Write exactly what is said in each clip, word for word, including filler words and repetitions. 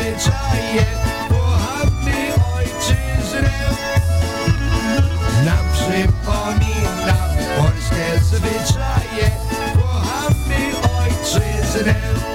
zwyczaje, kochamy ojczyznę. Nam przypomina polskie zwyczaje, kochamy ojczyznę.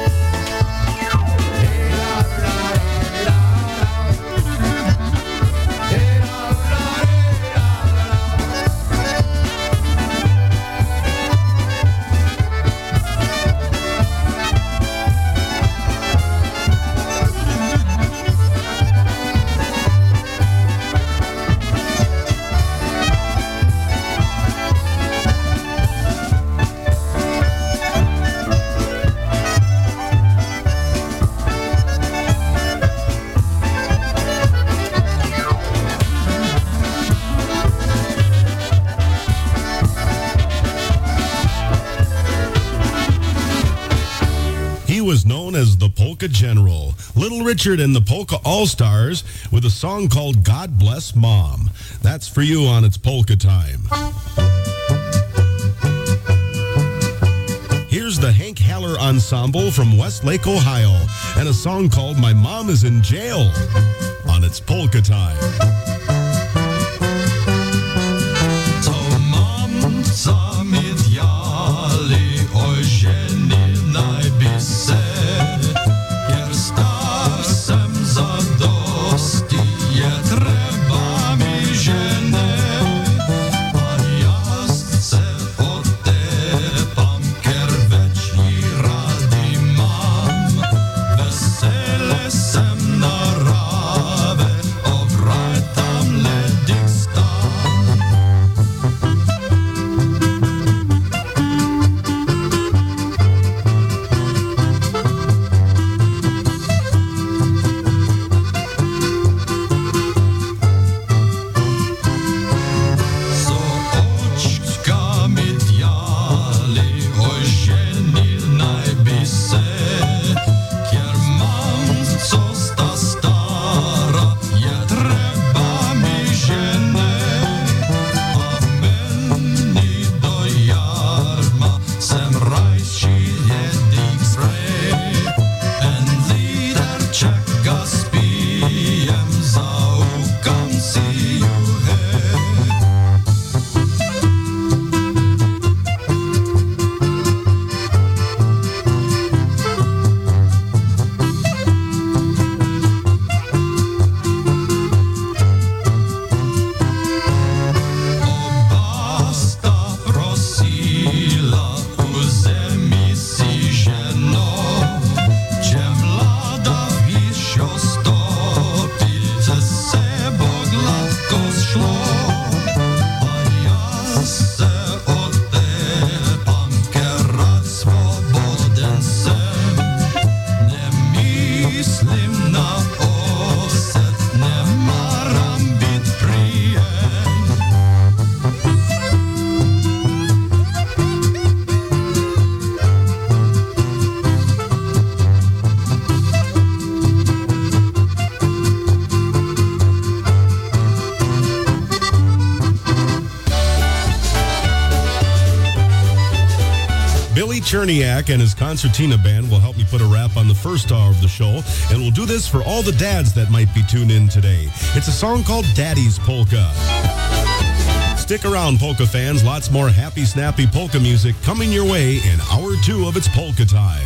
Was known as the Polka General, Little Richard and the Polka All-Stars with a song called God Bless Mom. That's for you on It's Polka Time. Here's the Hank Haller Ensemble from Westlake, Ohio, and a song called My Mom is in Jail on It's Polka Time. Cherniak and his concertina band will help me put a wrap on the first hour of the show, and we'll do this for all the dads that might be tuned in today. It's a song called Daddy's Polka. Stick around, polka fans. Lots more happy, snappy polka music coming your way in hour two of It's Polka Time.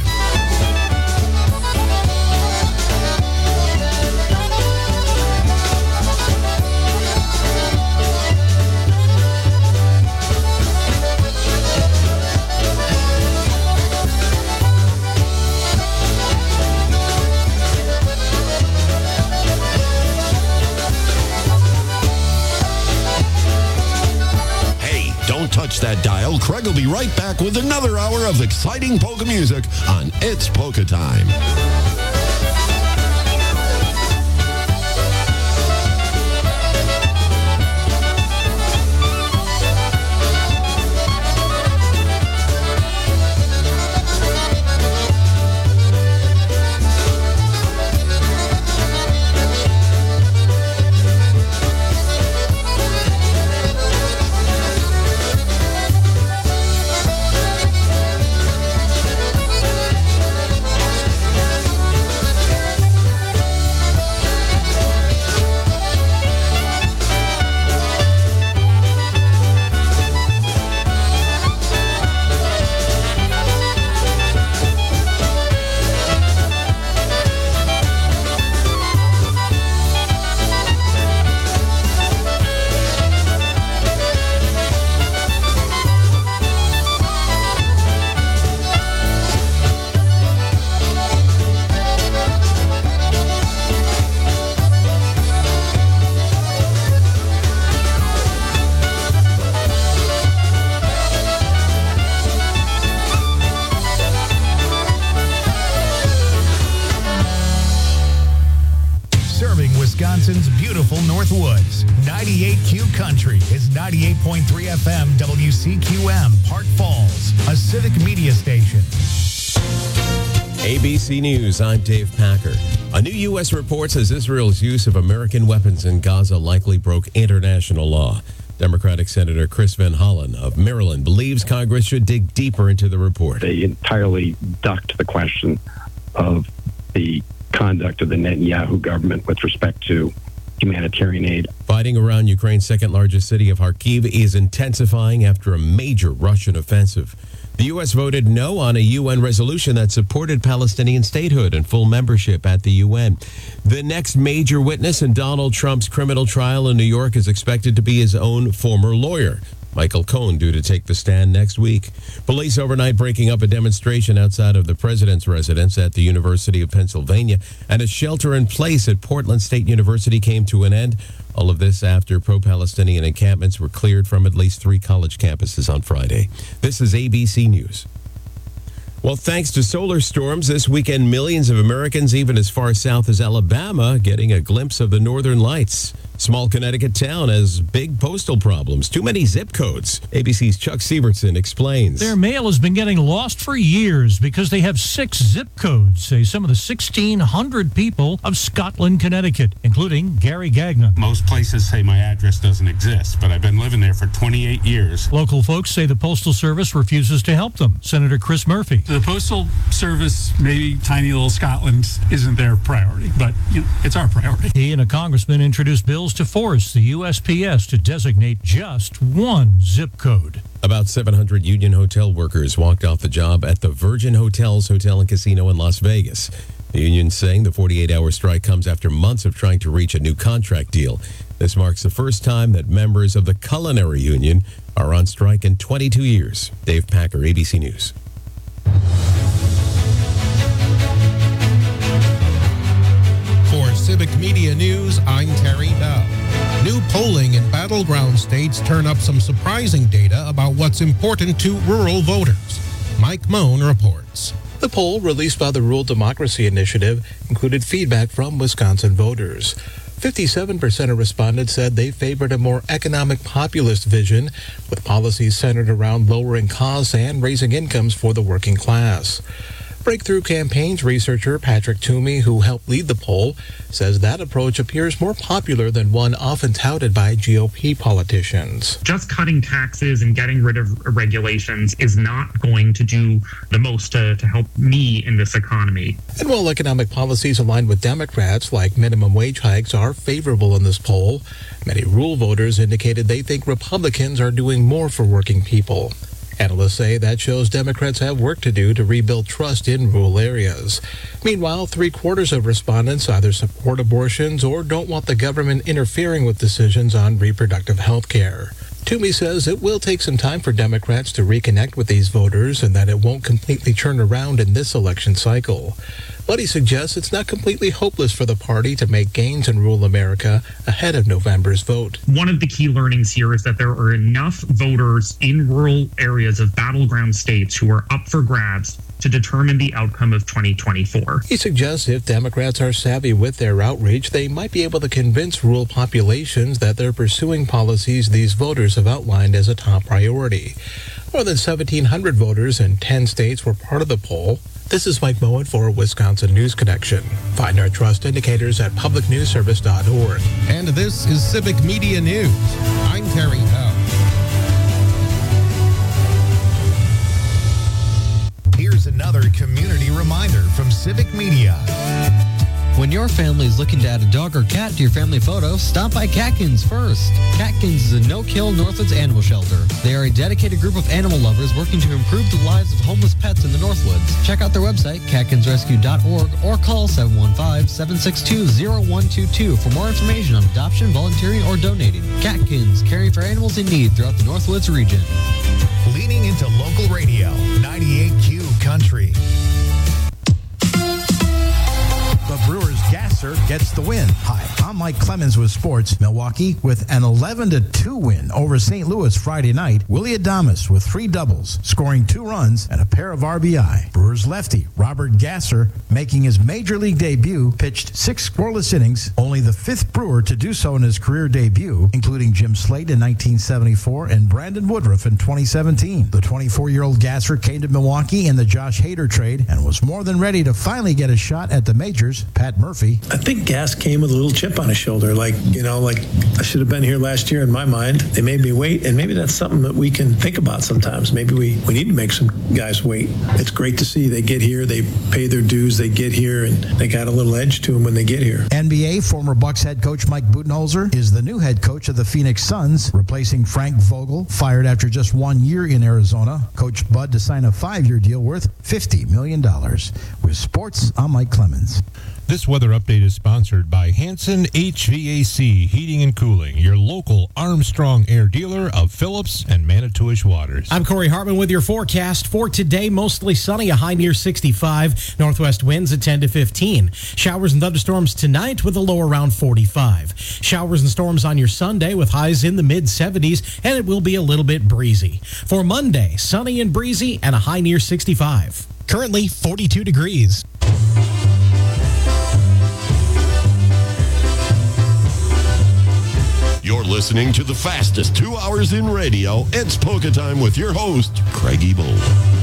Touch that dial. Craig will be right back with another hour of exciting polka music on It's Polka Time. Wisconsin's beautiful Northwoods. ninety-eight Q Country is ninety-eight point three F M W C Q M, Park Falls, a civic media station. A B C News, I'm Dave Packer. A new U S report says Israel's use of American weapons in Gaza likely broke international law. Democratic Senator Chris Van Hollen of Maryland believes Congress should dig deeper into the report. They entirely ducked the question of the conduct of the Netanyahu government with respect to humanitarian aid. Fighting around Ukraine's second largest city of Kharkiv is intensifying after a major Russian offensive. The U S voted no on a U N resolution that supported Palestinian statehood and full membership at the U N. The next major witness in Donald Trump's criminal trial in New York is expected to be his own former lawyer, Michael Cohen, due to take the stand next week. Police overnight breaking up a demonstration outside of the president's residence at the University of Pennsylvania, and a shelter-in-place at Portland State University came to an end. All of this after pro-Palestinian encampments were cleared from at least three college campuses on Friday. This is A B C News. Well, thanks to solar storms this weekend, millions of Americans, even as far south as Alabama, getting a glimpse of the northern lights. Small Connecticut town has big postal problems. Too many zip codes. A B C's Chuck Sievertson explains. Their mail has been getting lost for years because they have six zip codes, say some of the sixteen hundred people of Scotland, Connecticut, including Gary Gagnon. Most places say my address doesn't exist, but I've been living there for twenty-eight years. Local folks say the Postal Service refuses to help them. Senator Chris Murphy. The Postal Service, maybe tiny little Scotland, isn't their priority, but you know, it's our priority. He and a congressman introduced bills to force the U S P S to designate just one zip code. About seven hundred union hotel workers walked off the job at the Virgin Hotels Hotel and Casino in Las Vegas. The union saying the forty-eight hour strike comes after months of trying to reach a new contract deal. This marks the first time that members of the Culinary Union are on strike in twenty-two years. Dave Packer, A B C News. For Civic Media News, I'm Terry Bell. New polling in battleground states turn up some surprising data about what's important to rural voters. Mike Moan reports. The poll released by the Rural Democracy Initiative included feedback from Wisconsin voters. fifty-seven percent of respondents said they favored a more economic populist vision with policies centered around lowering costs and raising incomes for the working class. Breakthrough Campaigns researcher Patrick Toomey, who helped lead the poll, says that approach appears more popular than one often touted by G O P politicians. Just cutting taxes and getting rid of regulations is not going to do the most to, to help me in this economy. And while economic policies aligned with Democrats, like minimum wage hikes, are favorable in this poll, many rural voters indicated they think Republicans are doing more for working people. Analysts say that shows Democrats have work to do to rebuild trust in rural areas. Meanwhile, three-quarters of respondents either support abortions or don't want the government interfering with decisions on reproductive health care. Toomey says it will take some time for Democrats to reconnect with these voters and that it won't completely turn around in this election cycle. But he suggests it's not completely hopeless for the party to make gains in rural America ahead of November's vote. One of the key learnings here is that there are enough voters in rural areas of battleground states who are up for grabs to determine the outcome of twenty twenty-four. He suggests if Democrats are savvy with their outreach, they might be able to convince rural populations that they're pursuing policies these voters have outlined as a top priority. More than seventeen hundred voters in ten states were part of the poll. This is Mike Moen for Wisconsin News Connection. Find our trust indicators at public news service dot org. And this is Civic Media News. I'm Terry Bell. Here's another community reminder from Civic Media. When your family is looking to add a dog or cat to your family photo, stop by Catkins first. Catkins is a no-kill Northwoods animal shelter. They are a dedicated group of animal lovers working to improve the lives of homeless pets in the Northwoods. Check out their website, catkins rescue dot org, or call seven one five, seven six two, zero one two two for more information on adoption, volunteering, or donating. Catkins, caring for animals in need throughout the Northwoods region. Leaning into local radio, ninety-eight Q Country. The Brewers Gasser gets the win. Hi, I'm Mike Clemens with sports. Milwaukee with an eleven to two win over Saint Louis Friday night. Willie Adames with three doubles, scoring two runs and a pair of R B I. Brewers lefty Robert Gasser, making his major league debut, pitched six scoreless innings, only the fifth Brewer to do so in his career debut, including Jim Slate in nineteen seventy-four and Brandon Woodruff in twenty seventeen. The twenty-four-year-old Gasser came to Milwaukee in the Josh Hader trade and was more than ready to finally get a shot at the majors. Pat Murphy. I think Gas came with a little chip on his shoulder, like, you know, like I should have been here last year in my mind. They made me wait, and maybe that's something that we can think about sometimes. Maybe we, we need to make some guys wait. It's great to see they get here, they pay their dues, they get here, and they got a little edge to them when they get here. N B A former Bucks head coach Mike Budenholzer is the new head coach of the Phoenix Suns, replacing Frank Vogel, fired after just one year in Arizona. Coach Bud to sign a five-year deal worth fifty million dollars. With sports, I'm Mike Clemens. This weather update is sponsored by Hanson H V A C Heating and Cooling, your local Armstrong Air dealer of Phillips and Manitowish Waters. I'm Corey Hartman with your forecast for today. Mostly sunny, a high near sixty-five. Northwest winds at ten to fifteen. Showers and thunderstorms tonight with a low around forty-five. Showers and storms on your Sunday with highs in the mid seventies, and it will be a little bit breezy. For Monday, sunny and breezy and a high near sixty-five. Currently forty-two degrees. You're listening to the fastest two hours in radio. It's Polka Time with your host, Craigie Bull.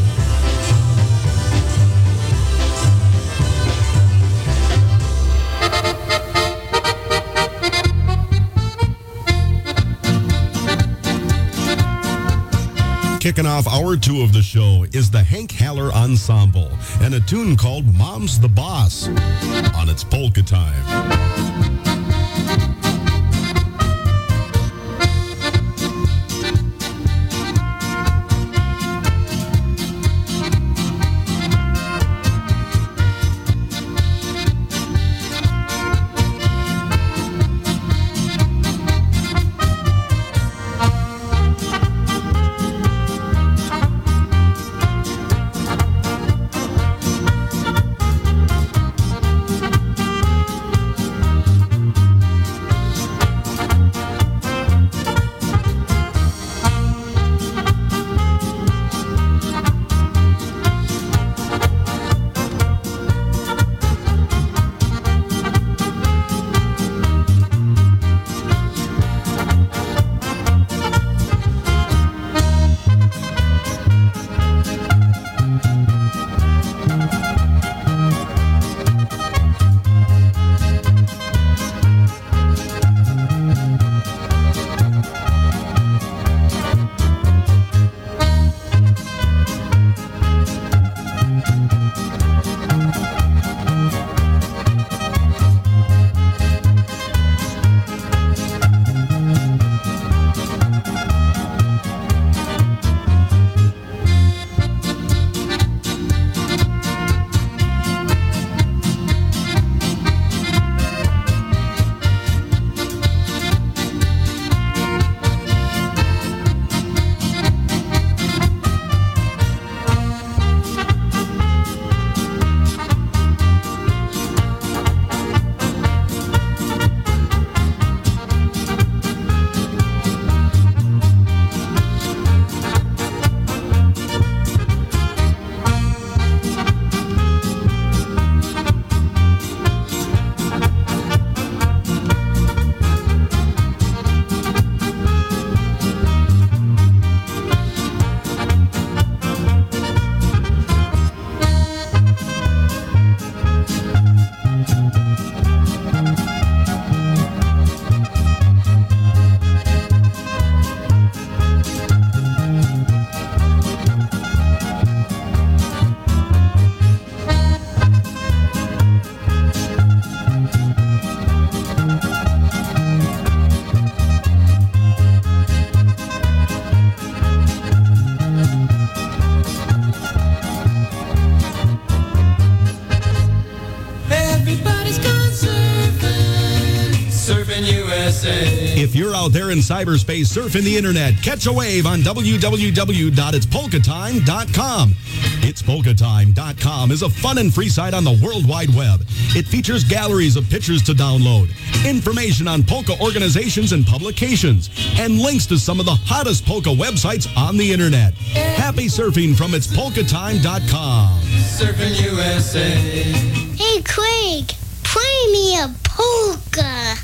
Kicking off hour two of the show is the Hank Haller Ensemble and a tune called Mom's the Boss on It's Polka Time. S A. If you're out there in cyberspace surfing the internet, catch a wave on w w w dot its polka time dot com. its polka time dot com is a fun and free site on the World Wide Web. It features galleries of pictures to download, information on polka organizations and publications, and links to some of the hottest polka websites on the internet. Happy surfing from its polka time dot com. Surfing U S A. Hey, Craig, play me a polka.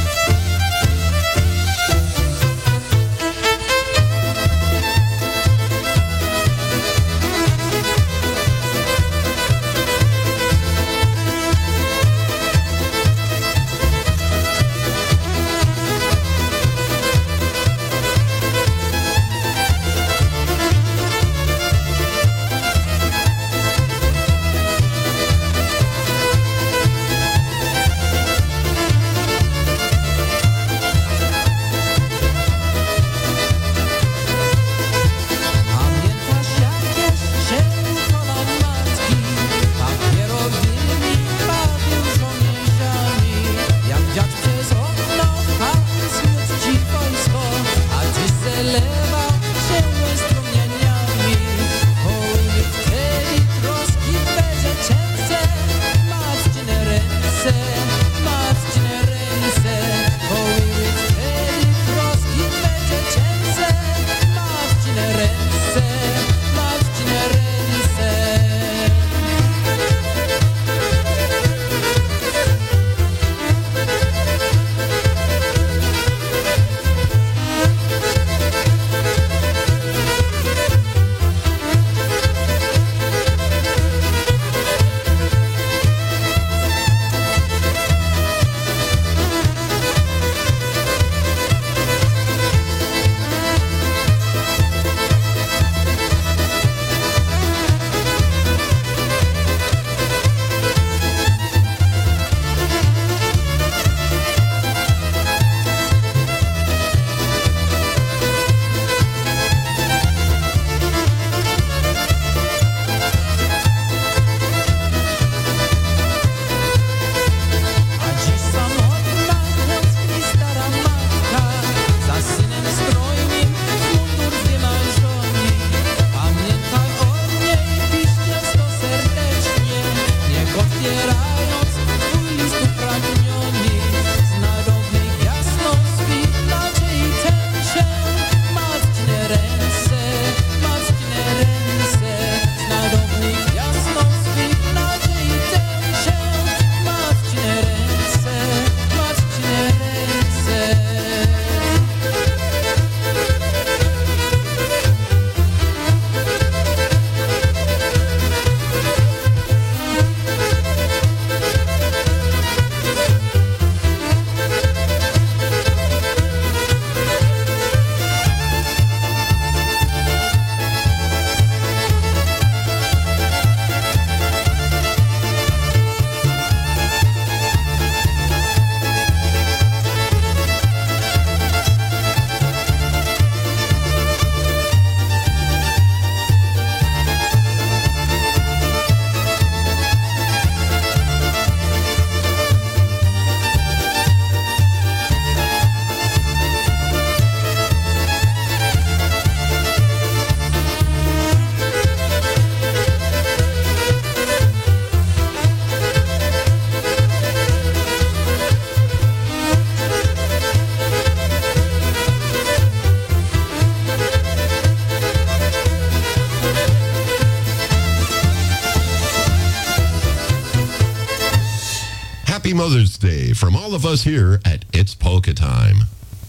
Happy Mother's Day from all of us here at It's Polka Time.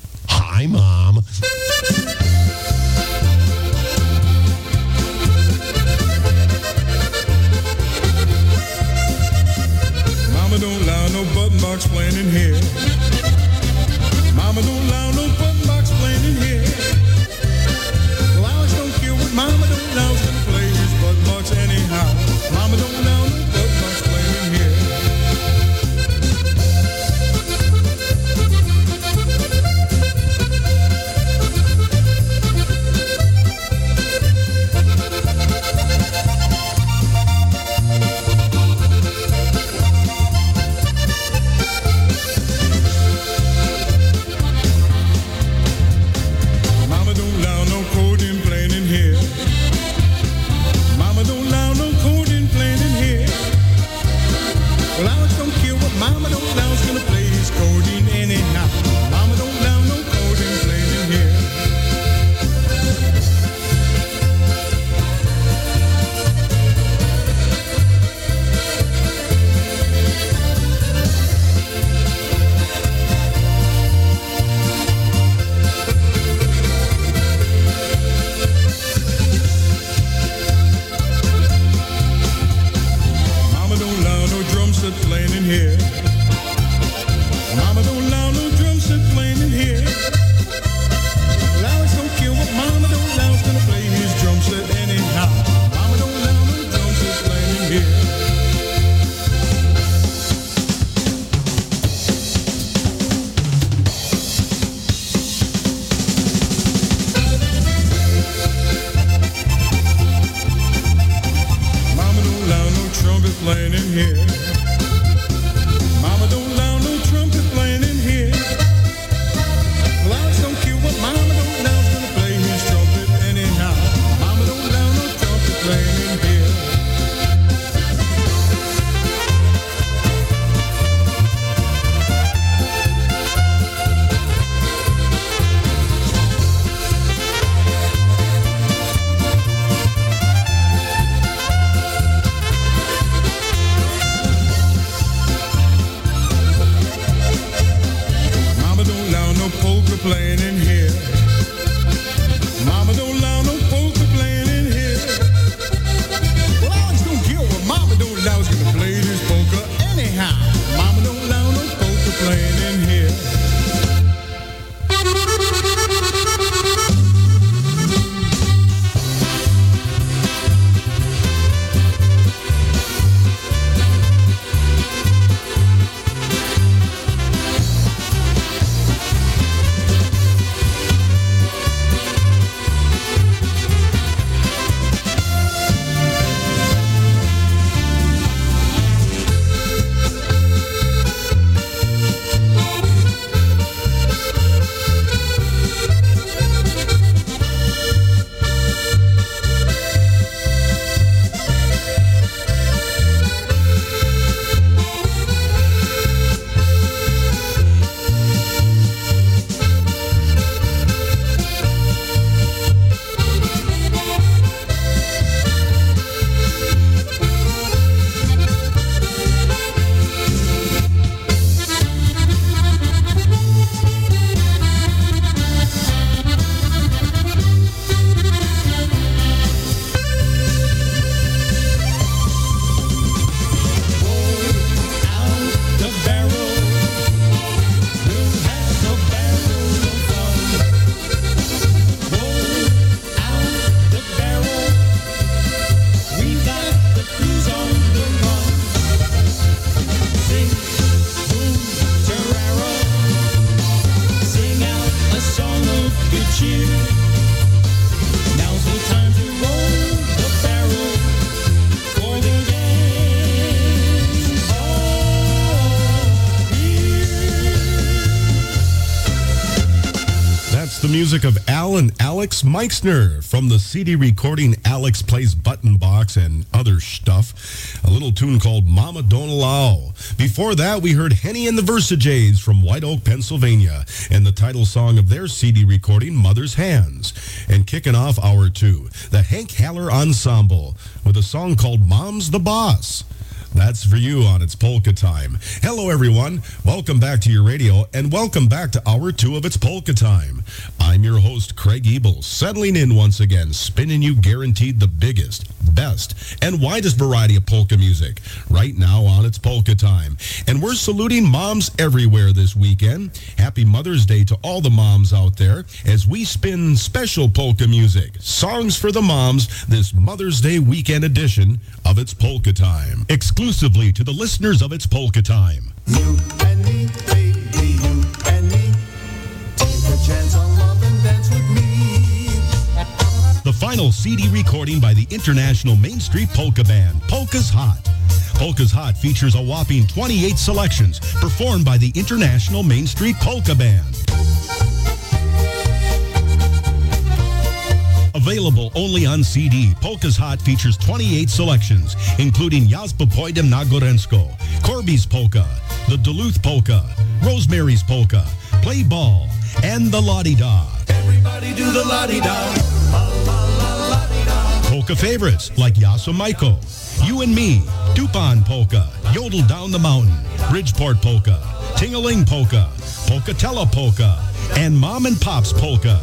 Hi, Mom. Mama don't allow no button box playing in here. Mama don't allow no button box playing in here. Well, Alex don't care what Mama don't allow us to play his button box anyhow. Mama don't allow no button box playing in here. Mama don't allow us gonna play his codeine anyhow. Mama don't allow no codeine playing in here. Playing in here. Mama don't allow no drum set playing in here. Alex don't care what Mama don't allow us gonna play his drum set anyhow. Mama don't allow no drum set playing in here. Mama don't allow no trumpet playing in here. Mama don't allow no trumpet playing in here. Alex don't care what Mama don't allow us gonna play his trumpet anyhow. Mama don't allow no trumpet playing in here. Polka playing in here. Mama don't allow no polka playing in here. Well, Alex don't care what Mama don't allow us gonna play this polka anyhow. Mama don't allow no polka playing in here. The music of Al and Alex Meixner from the C D recording Alex Plays Button Box and Other Stuff. A little tune called Mama Don't Allow. Before that, we heard Henny and the Versajays from White Oak, Pennsylvania, and the title song of their C D recording, Mother's Hands. And kicking off hour two, the Hank Haller Ensemble with a song called Mom's the Boss. That's for you on It's Polka Time. Hello, everyone. Welcome back to your radio, and welcome back to hour two of It's Polka Time. I'm your host, Craig Ebel, settling in once again, spinning you guaranteed the biggest, best, and widest variety of polka music right now on It's Polka Time. And we're saluting moms everywhere this weekend. Happy Mother's Day to all the moms out there as we spin special polka music, songs for the moms, this Mother's Day weekend edition of It's Polka Time. Exclusively to the listeners of It's Polka Time. You and me, baby, you and me. Take a chance on love and dance with me. The final C D recording by the International Main Street Polka Band, Polka's Hot. Polka's Hot features a whopping twenty-eight selections performed by the International Main Street Polka Band. Available only on C D, Polka's Hot features twenty-eight selections, including Jaspa Pojdem na Gorensko, Corby's Polka, the Duluth Polka, Rosemary's Polka, Play Ball, and the La-Di-Da. Everybody do the la-di-da. Polka favorites like Yasa Maiko, You and Me, Dupont Polka, Yodel Down the Mountain, Bridgeport Polka, Ting-a-Ling Polka, Polkatella Polka, and Mom and Pop's Polka.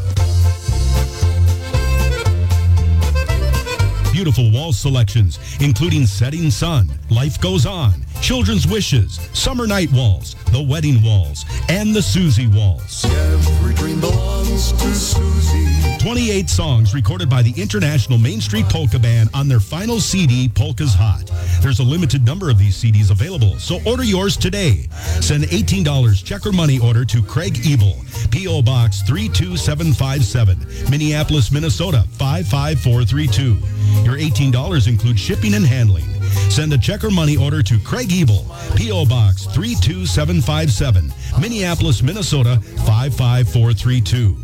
Beautiful waltz selections, including Setting Sun, Life Goes On, Children's Wishes, Summer Night Waltz, The Wedding Waltz, and the Susie Waltz. Every dream belongs to Susie. twenty-eight songs recorded by the International Main Street Polka Band on their final C D, Polka's Hot. There's a limited number of these C Ds available, so order yours today. Send eighteen dollars check or money order to Craig Ebel, P O. Box three two seven five seven, Minneapolis, Minnesota five five four three two. Your eighteen dollars includes shipping and handling. Send a check or money order to Craig Ebel, P O. Box three two seven five seven, Minneapolis, Minnesota five five four three two.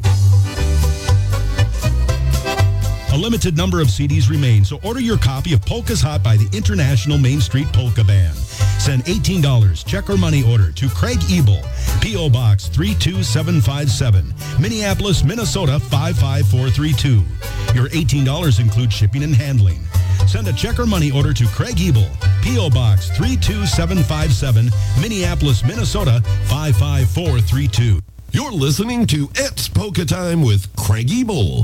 A limited number of C Ds remain, so order your copy of Polka's Hot by the International Main Street Polka Band. Send eighteen dollars check or money order to Craig Ebel, P O. Box three two seven five seven, Minneapolis, Minnesota five five four three two. Your eighteen dollars includes shipping and handling. Send a check or money order to Craig Ebel, P O. Box three two seven five seven, Minneapolis, Minnesota five five four three two. You're listening to It's Polka Time with Craig Ebel.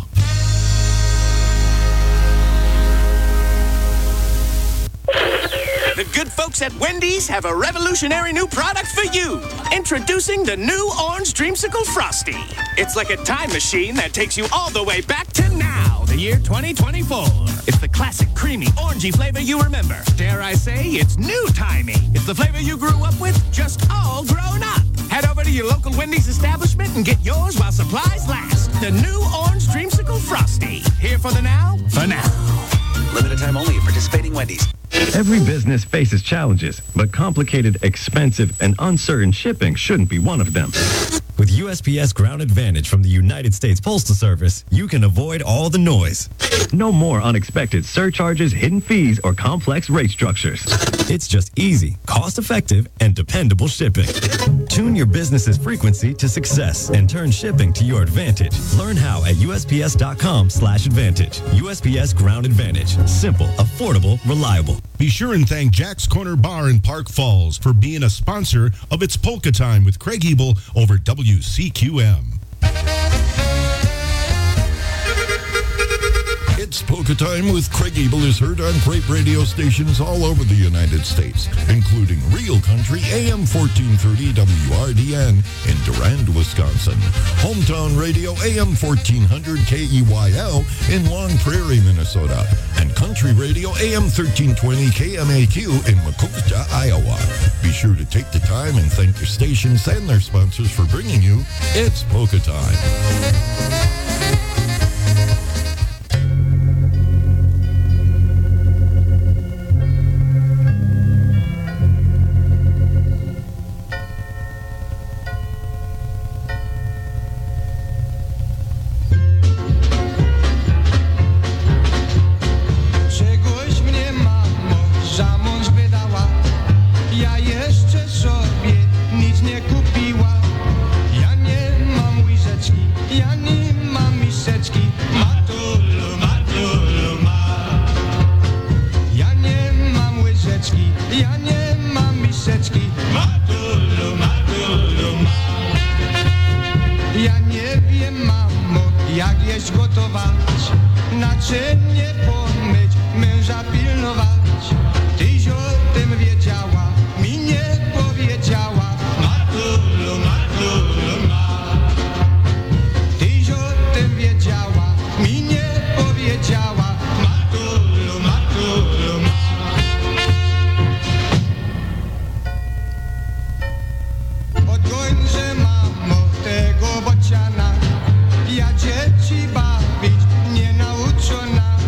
The good folks at Wendy's have a revolutionary new product for you. Introducing the new Orange Dreamsicle Frosty. It's like a time machine that takes you all the way back to now, the year twenty twenty-four. It's the classic creamy orangey flavor you remember. Dare I say, it's new-timey. It's the flavor you grew up with, just all grown up. Head over to your local Wendy's establishment and get yours while supplies last. The new Orange Dreamsicle Frosty. Here for the now, for now. Limited time only at participating Wendy's. Every business faces challenges, but complicated, expensive, and uncertain shipping shouldn't be one of them. With U S P S Ground Advantage from the United States Postal Service, you can avoid all the noise. No more unexpected surcharges, hidden fees, or complex rate structures. It's just easy, cost-effective, and dependable shipping. Tune your business's frequency to success and turn shipping to your advantage. Learn how at U S P S dot com slash advantage. U S P S Ground Advantage. Simple, affordable, reliable. Be sure and thank Jack's Corner Bar in Park Falls for being a sponsor of It's Polka Time with Craig Ebel over W C Q M. It's Polka Time with Craig Ebel is heard on great radio stations all over the United States, including Real Country A M fourteen thirty W R D N in Durand, Wisconsin, Hometown Radio A M fourteen hundred K E Y L in Long Prairie, Minnesota, and Country Radio A M thirteen twenty K M A Q in Maquoketa, Iowa. Be sure to take the time and thank your stations and their sponsors for bringing you It's Polka Time. Ja dzieci bawić nie nauczona.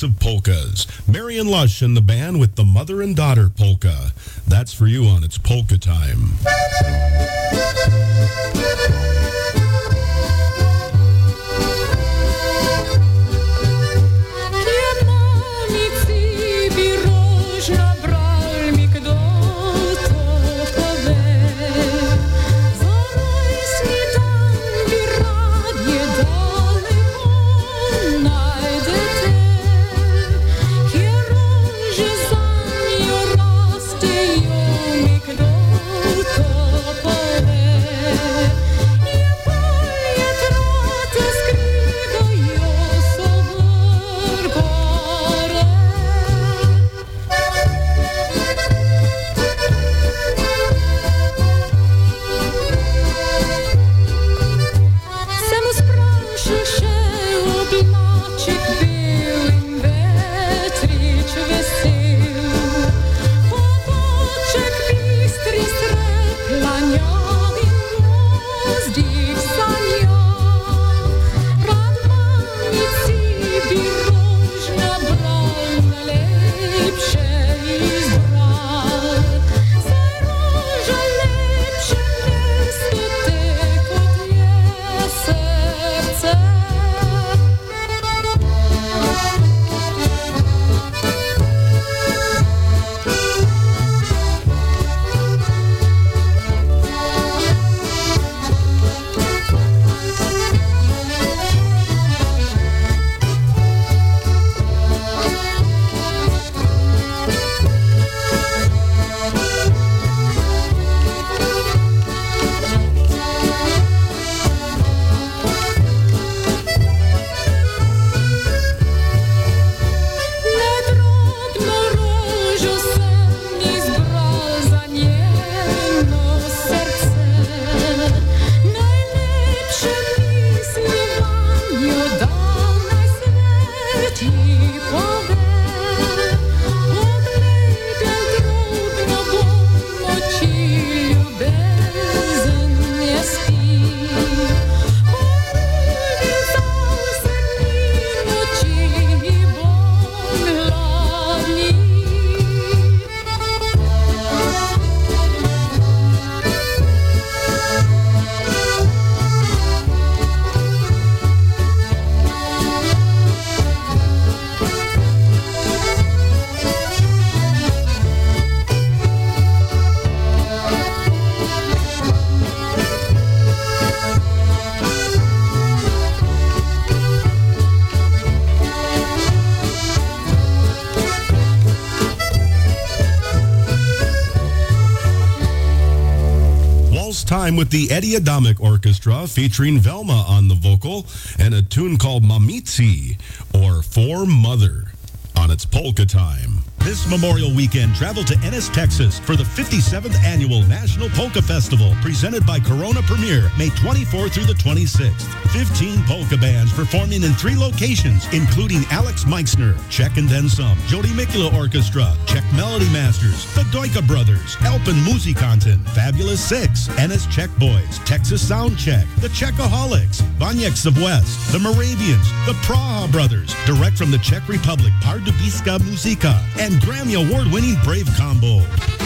dance of polkas. Marion Lush and the band with the Mother and Daughter Polka. That's for you on It's Polka Time. Time with the Eddie Adamic Orchestra featuring Velma on the vocal and a tune called Mamici, or For Mother, on It's Polka Time. This Memorial Weekend, travel to Ennis, Texas for the fifty-seventh Annual National Polka Festival, presented by Corona Premier, May twenty-fourth through the twenty-sixth. fifteen polka bands performing in three locations, including Alex Meixner, Czech and Then Some, Jody Mikula Orchestra, Czech Melody Masters, the Doika Brothers, Elpen Musikanten, Fabulous Six, Ennis Czech Boys, Texas Sound Check, the Czechaholics, Banieks of West, the Moravians, the Praha Brothers, direct from the Czech Republic, Pardubiska Muzika, and Grammy Award-winning Brave Combo.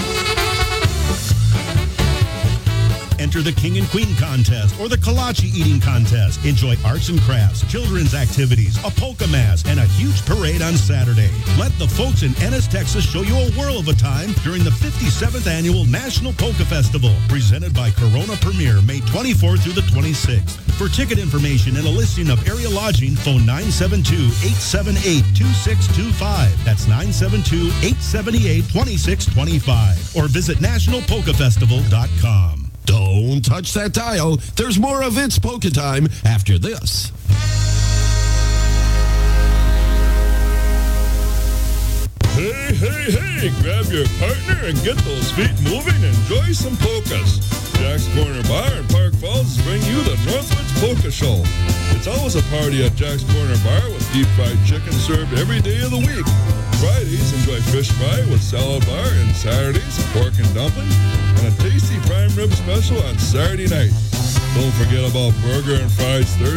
Enter the King and Queen Contest or the Kolache Eating Contest. Enjoy arts and crafts, children's activities, a polka mass, and a huge parade on Saturday. Let the folks in Ennis, Texas show you a whirl of a time during the fifty-seventh Annual National Polka Festival, presented by Corona Premier, May twenty-fourth through the twenty-sixth. For ticket information and a listing of area lodging, phone nine seven two, eight seven eight, two six two five. That's nine seven two, eight seven eight, two six two five. Or visit national polka festival dot com. Don't touch that dial. There's more of It's Polka Time after this. Hey, hey, hey, grab your partner and get those feet moving and enjoy some polkas. Jack's Corner Bar in Park Falls bring you the Northwoods Polka Show. It's always a party at Jack's Corner Bar with deep fried chicken served every day of the week. Fridays, enjoy fish fry with salad bar, and Saturdays, pork and dumpling, and a tasty prime rib special on Saturday night. Don't forget about burger and fries Thursdays.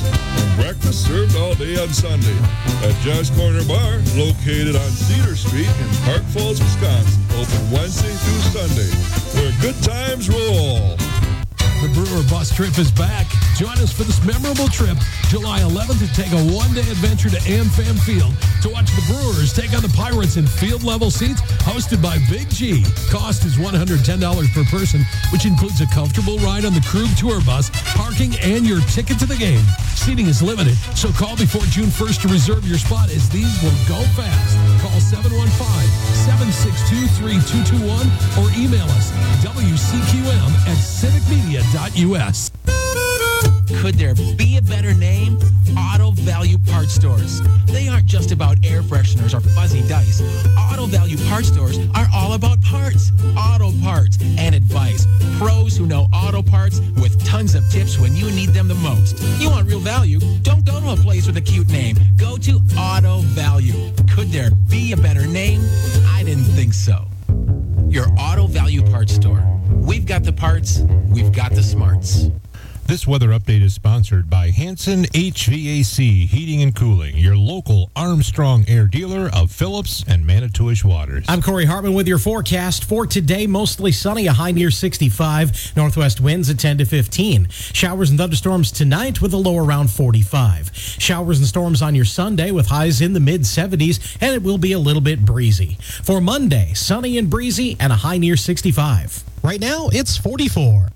And breakfast served all day on Sunday at Jack's Corner Bar, located on Cedar Street in Park Falls, Wisconsin. Open Wednesday through Sunday, where good times roll. The Brewer Bus Trip is back. Join us for this memorable trip, July eleventh, to take a one-day adventure to AmFam Field to watch the Brewers take on the Pirates in field-level seats hosted by Big G. Cost is one hundred ten dollars per person, which includes a comfortable ride on the Krug Tour Bus, parking, and your ticket to the game. Seating is limited, so call before June first to reserve your spot, as these will go fast. Call seven one five, seven six two, three two two one or email us W C Q M at civic media dot U S. Could there be a better name? Auto Value Parts Stores. They aren't just about air fresheners or fuzzy dice. Auto Value Parts Stores are all about parts, auto parts, and advice. Pros who know auto parts with tons of tips when you need them the most. You want real value? Don't go to a place with a cute name. Go to Auto Value. Could there be a better name? I didn't think so. Your Auto Value Parts Store. We've got the parts, we've got the smarts. This weather update is sponsored by Hanson H V A C Heating and Cooling, your local Armstrong Air dealer of Phillips and Manitowish Waters. I'm Corey Hartman with your forecast for today. Mostly sunny, a high near sixty-five. Northwest winds at ten to fifteen. Showers and thunderstorms tonight with a low around forty-five. Showers and storms on your Sunday with highs in the mid seventies, and it will be a little bit breezy. For Monday, sunny and breezy and a high near sixty-five. Right now, it's forty-four.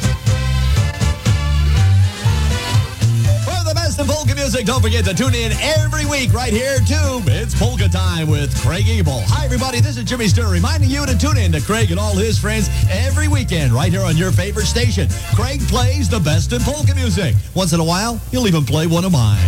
The best of polka music. Don't forget to tune in every week right here to It's Polka Time with Craig Abel. Hi, everybody. This is Jimmy Sturr reminding you to tune in to Craig and all his friends every weekend right here on your favorite station. Craig plays the best in polka music. Once in a while, he'll even play one of mine.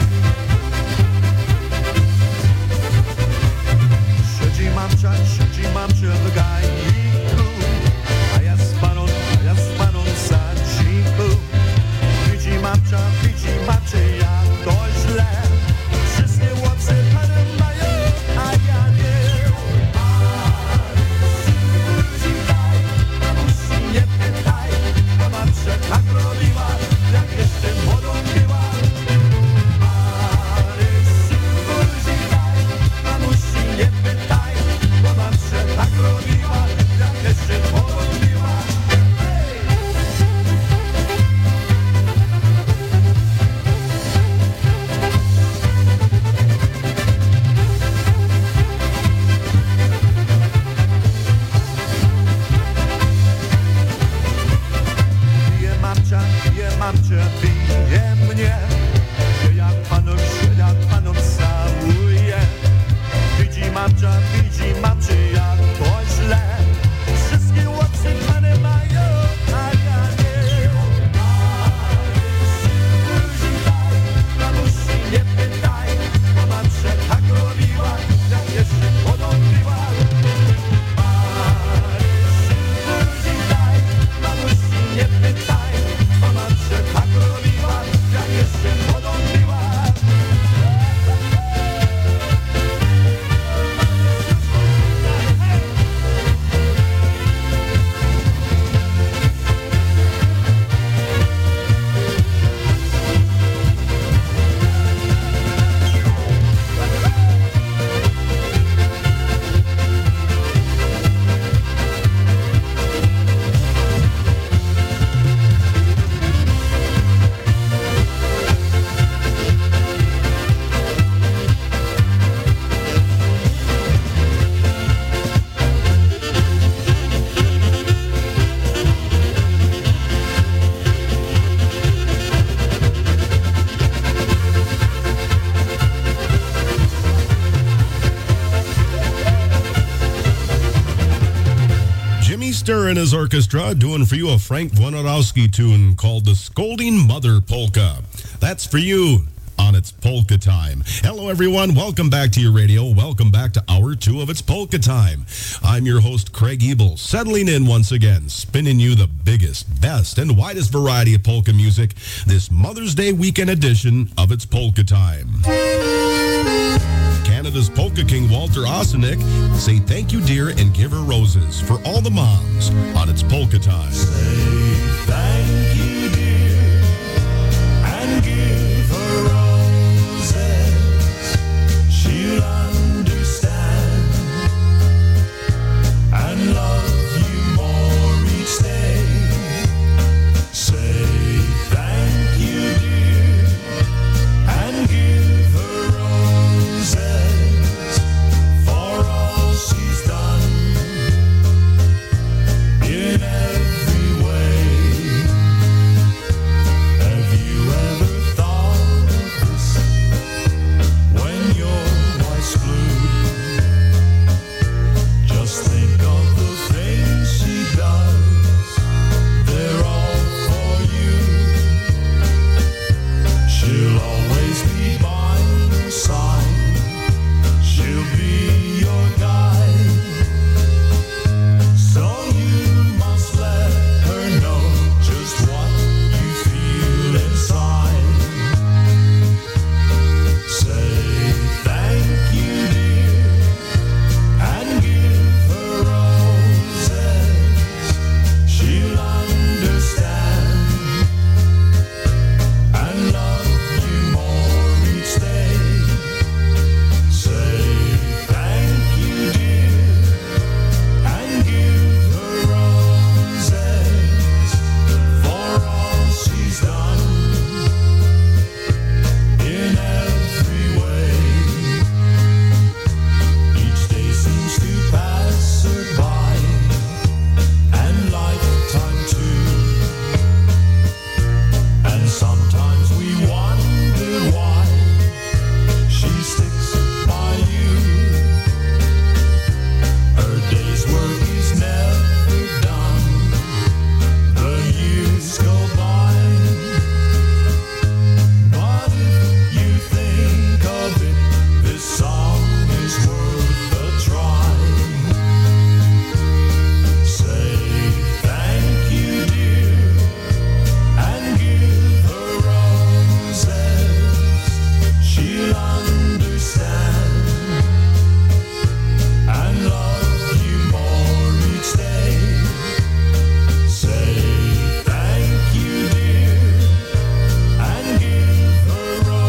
Siedzi Stir and his orchestra doing for you a Frank Wojnarowski tune called the Scolding Mother Polka. That's for you on It's Polka Time. Hello, everyone. Welcome back to your radio. Welcome back to hour two of It's Polka Time. I'm your host, Craig Ebel, settling in once again, spinning you the biggest, best, and widest variety of polka music this Mother's Day weekend edition of It's Polka Time. Canada's Polka King Walter Osenik say thank you, dear, and give her roses for all the moms on It's Polka Time. Say thank you, dear, and give her roses. She'll understand and love you more each day. Say thank you, dear, and give her roses for all she's done in every way. Have you ever thought of this when your wife's blue? Just think of the things she does, they're all for you. She'll always be by your side, she'll be your guide. So you must let her know just what you feel inside. Say thank you, dear, and give her roses. She'll understand and love you more each day. Say thank you, dear, and give her roses for all she's done in every way. Each day seems to pass her by, and lifetime too. And sometimes we wonder why she sticks by you. Her day's work is never done, the years go by. But if you think of it, this song is worth a try. Say thank you, dear, and give her roses. She'll understand and love you more each day. Say thank you, dear, and give her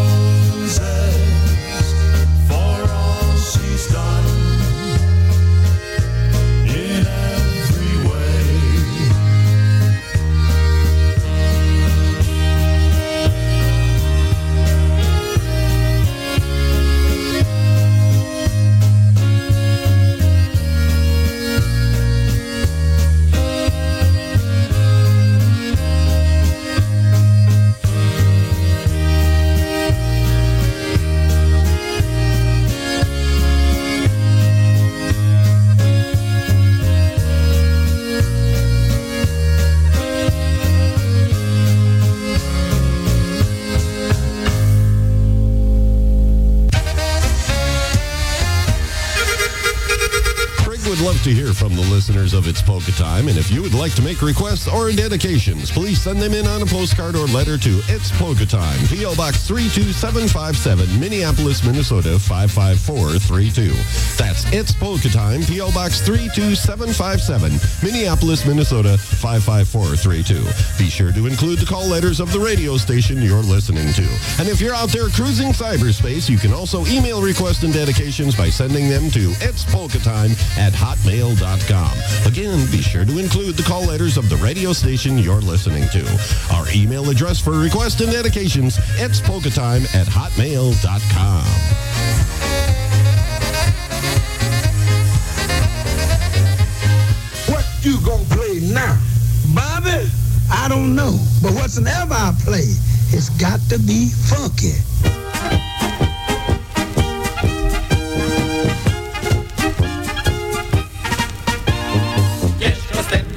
roses for all she's done in every way. Craig would love to hear from the listeners of It's Polka Time, and if you would like to make requests or dedications, please send them in on a postcard or letter to It's Polka Time, P O Box three two seven five seven, Minneapolis, Minnesota five five four three two. That's It's Polka Time, P O Box three two seven five seven, Minneapolis, Minnesota five five four three two. Be sure to include the call letters of the radio station you're listening to. And if you're out there cruising cyberspace, you can also email requests and dedications by sending them to It's Polka Time at hotmail dot com. Again, be sure to include the call letters of the radio station you're listening to. Our email address for requests and dedications, it's polka time at hotmail dot com. What you gonna play now? Bobby? I don't know. But whatsoever I play, it's got to be funky. Jeszcze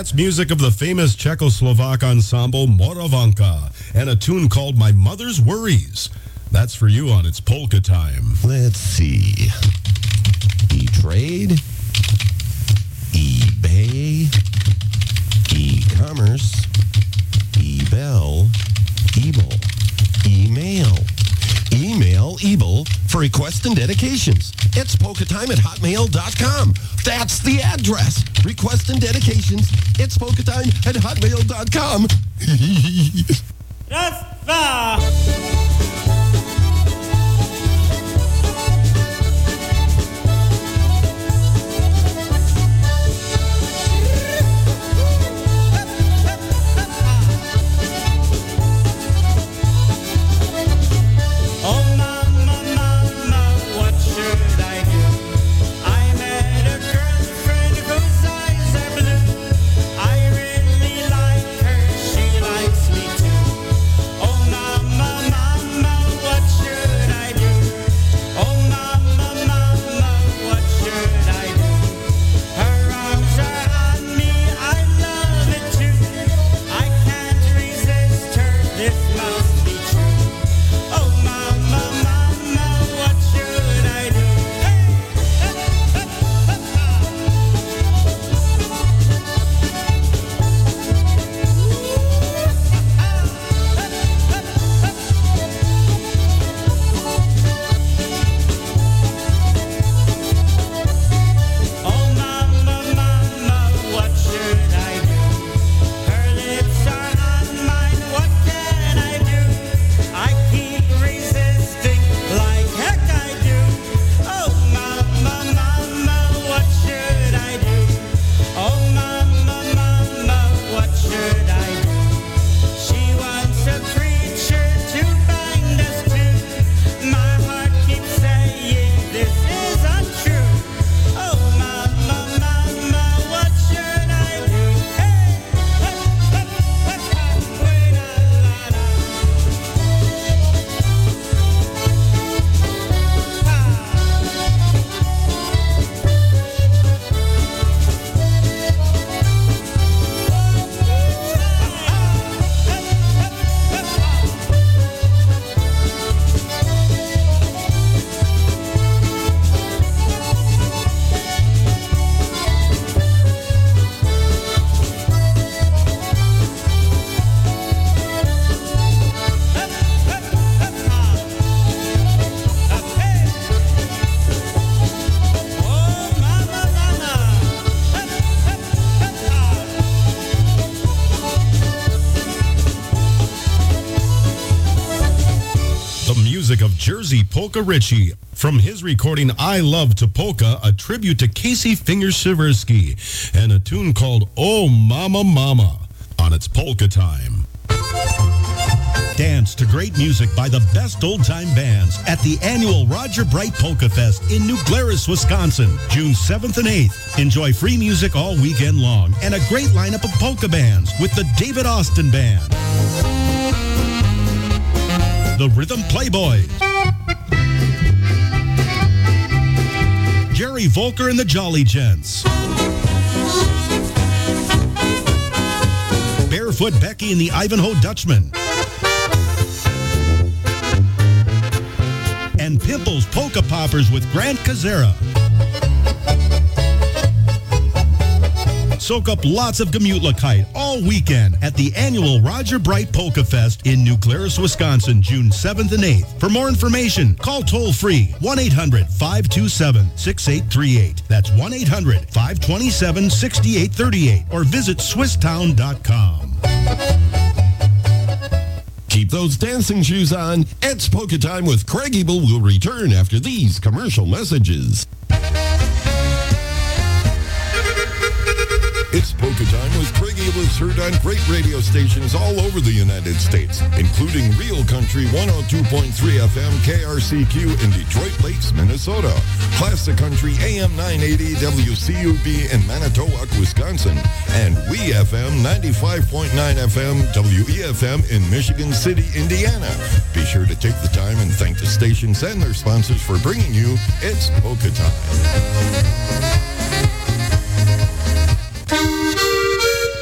That's music of the famous Czechoslovak ensemble Moravanka and a tune called My Mother's Worries. That's for you on It's Polka Time. Let's see. E-Trade, eBay, e-commerce, eBell, Ebel, email. Email Ebel for requests and dedications. It's polka time at hotmail dot com. That's the address. Requests and dedications. It's polka time at hotmail dot com. Raz, dwa. Of Jersey Polka Richie from his recording I Love to Polka, a tribute to Casey Finger-Siversky, and a tune called Oh Mama Mama on It's Polka Time. Dance to great music by the best old-time bands at the annual Roger Bright Polka Fest in New Glarus, Wisconsin, June seventh and eighth. Enjoy free music all weekend long and a great lineup of polka bands with the David Austin Band, the Rhythm Playboys, Jerry Volker and the Jolly Gents, Barefoot Becky and the Ivanhoe Dutchman, and Pimple's Polka Poppers with Grant Kazera. Soak up lots of Gemütlichkeit all weekend at the annual Roger Bright Polka Fest in New Glarus, Wisconsin, June seventh and eighth. For more information, call toll-free one eight hundred five two seven six eight three eight. That's one eight hundred five two seven six eight three eight or visit swiss town dot com. Keep those dancing shoes on. It's Polka Time with Craig Ebel will return after these commercial messages. It's Polka Time with Craig Ebel is heard on great radio stations all over the United States, including Real Country one oh two point three F M K R C Q in Detroit Lakes, Minnesota, Classic Country A M nine eighty W C U B in Manitowoc, Wisconsin, and We F M ninety-five point nine F M W E F M in Michigan City, Indiana. Be sure to take the time and thank the stations and their sponsors for bringing you It's Polka Time.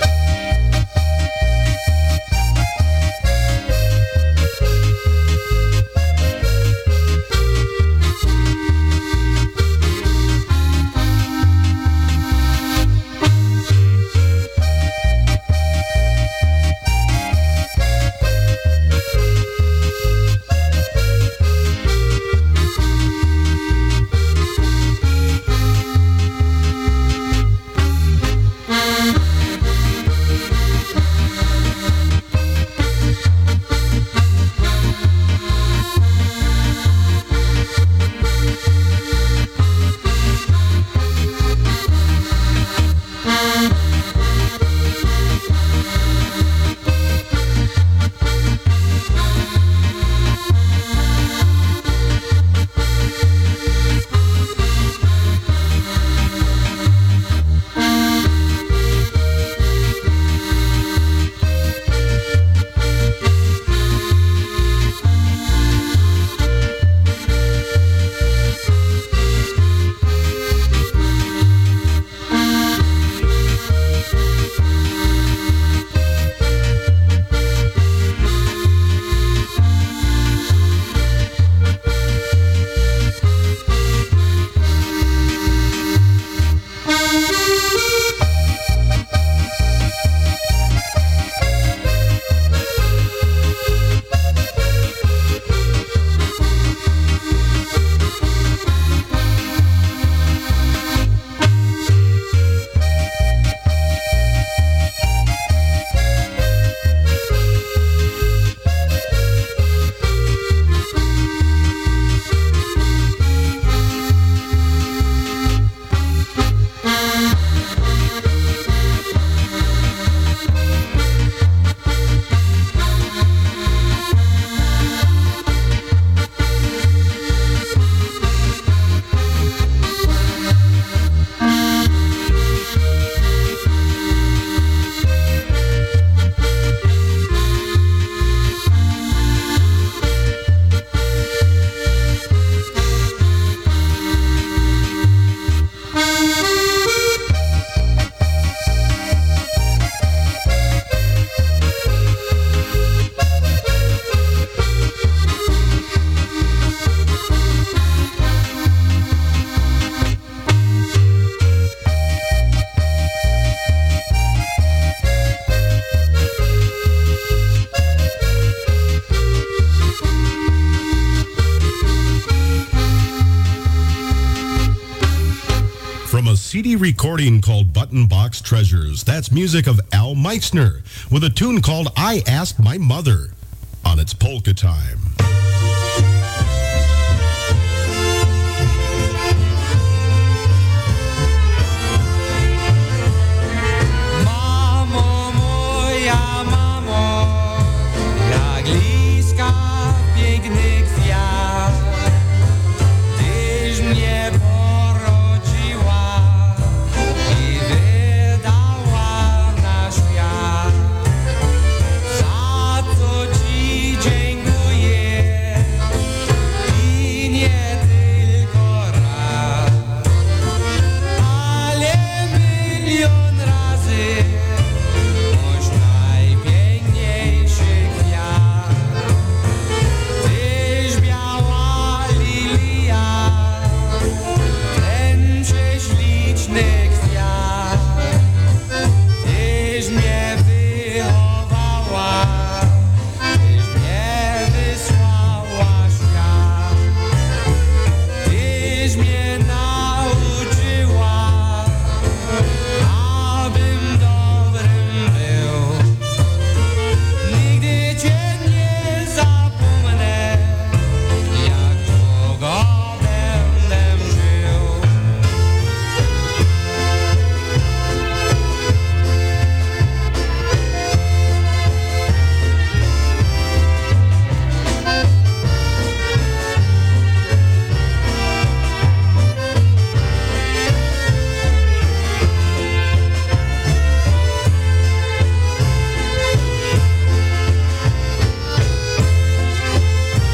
C D recording called Button Box Treasures. That's music of Al Meitzner with a tune called I Asked My Mother on its Polka Time. Mamo moja, mamo, jak liska pięknych kwiat, tyś mnie porodziła i wydała na świat. Za co ci dziękuję i nie tylko raz, ale milion razy.